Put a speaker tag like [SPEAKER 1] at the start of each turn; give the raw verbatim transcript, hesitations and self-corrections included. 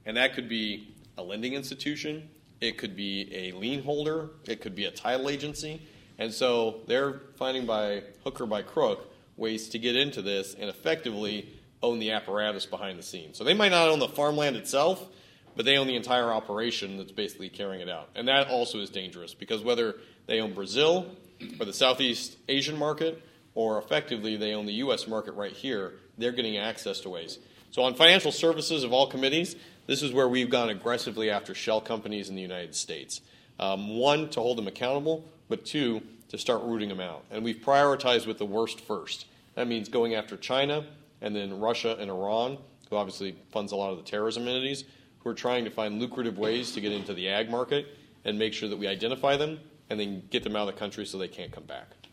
[SPEAKER 1] And that could be a lending institution, it could be a lien holder, it could be a title agency. And so they're finding by hook or by crook ways to get into this and effectively own the apparatus behind the scenes. So they might not own the farmland itself, but they own the entire operation that's basically carrying it out. And that also is dangerous because whether they own Brazil or the Southeast Asian market or effectively they own the U S market right here, they're getting access to ways. So on financial services of all committees, this is where we've gone aggressively after shell companies in the United States. Um, one, to hold them accountable, but two, to start rooting them out. And we've prioritized with the worst first. That means going after China and then Russia and Iran, who obviously funds a lot of the terrorism entities, who are trying to find lucrative ways to get into the ag market and make sure that we identify them and then get them out of the country so they can't come back.